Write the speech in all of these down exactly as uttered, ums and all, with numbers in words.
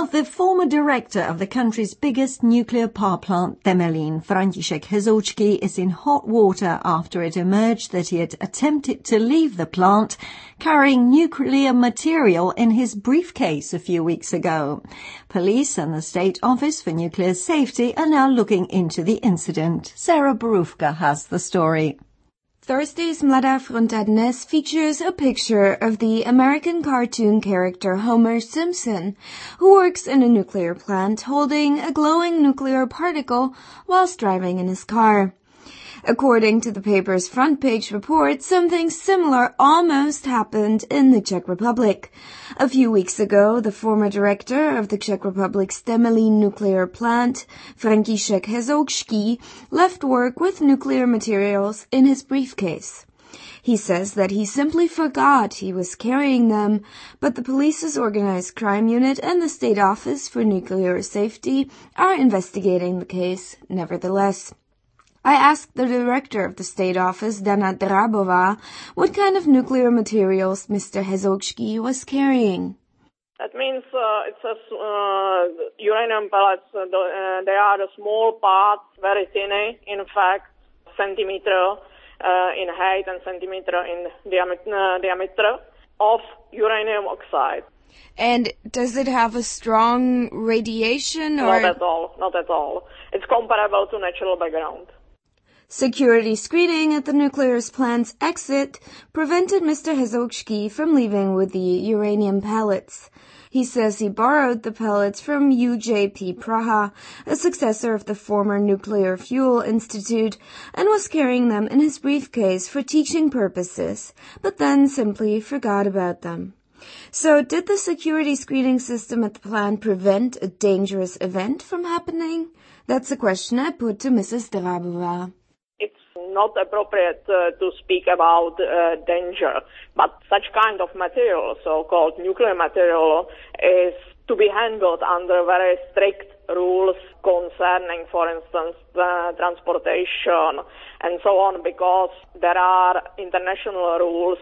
of the former director of the country's biggest nuclear power plant, Temelín, František Hezoučký, is in hot water after it emerged that he had attempted to leave the plant carrying nuclear material in his briefcase a few weeks ago. Police and the State Office for Nuclear Safety are now looking into the incident. Sarah Borówka has the story. Thursday's Mladá Fronta Dnes features a picture of the American cartoon character Homer Simpson, who works in a nuclear plant holding a glowing nuclear particle whilst driving in his car. According to the paper's front page report, something similar almost happened in the Czech Republic. A few weeks ago, the former director of the Czech Republic's Temelín nuclear plant, František Hezoučký, left work with nuclear materials in his briefcase. He says that he simply forgot he was carrying them, but the police's organized crime unit and the State Office for Nuclear Safety are investigating the case nevertheless. I asked the director of the State Office, Dana Drábová, what kind of nuclear materials Mister Hezoučký was carrying. That means uh, it's a, uh, uranium pellets. Uh, they are the small parts, very thin, in fact, centimeter uh, in height and centimeter in diameter, uh, diameter of uranium oxide. And does it have a strong radiation? Or? Not at all, not at all. It's comparable to natural background. Security screening at the nuclear plant's exit prevented Mister Hezoučký from leaving with the uranium pellets. He says he borrowed the pellets from U J P Praha, a successor of the former Nuclear Fuel Institute, and was carrying them in his briefcase for teaching purposes, but then simply forgot about them. So did the security screening system at the plant prevent a dangerous event from happening? That's a question I put to Missus Drábová. Not appropriate uh, to speak about uh, danger, but such kind of material, so-called nuclear material, is to be handled under very strict rules concerning, for instance, uh, transportation and so on, because there are international rules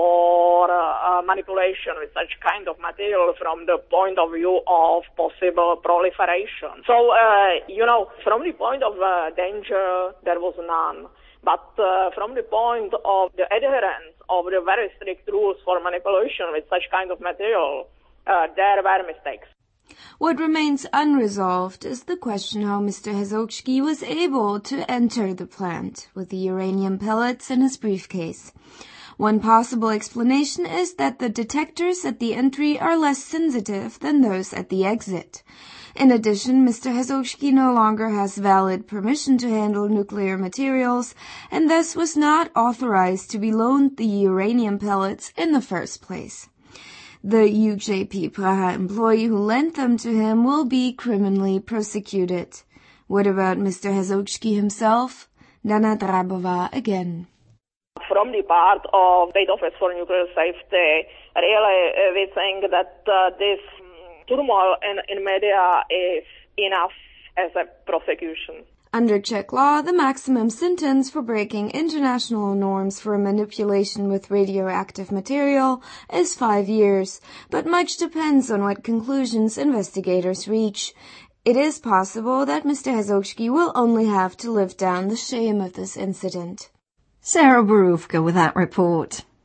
for uh, manipulation with such kind of material from the point of view of possible proliferation. So, uh, you know, from the point of uh, danger, there was none. But uh, from the point of the adherence of the very strict rules for manipulation with such kind of material, uh, there were mistakes. What remains unresolved is the question how Mister Hezoučký was able to enter the plant with the uranium pellets in his briefcase. One possible explanation is that the detectors at the entry are less sensitive than those at the exit. In addition, Mister Hezoučký no longer has valid permission to handle nuclear materials and thus was not authorized to be loaned the uranium pellets in the first place. The U J P Praha employee who lent them to him will be criminally prosecuted. What about Mister Hezoučký himself? Dana Drábová again. From the part of State Office for Nuclear Safety, really uh, we think that uh, this turmoil in, in media is enough as a prosecution. Under Czech law, the maximum sentence for breaking international norms for manipulation with radioactive material is five years, but much depends on what conclusions investigators reach. It is possible that Mister Hezoučký will only have to live down the shame of this incident. Sarah Borówka with that report.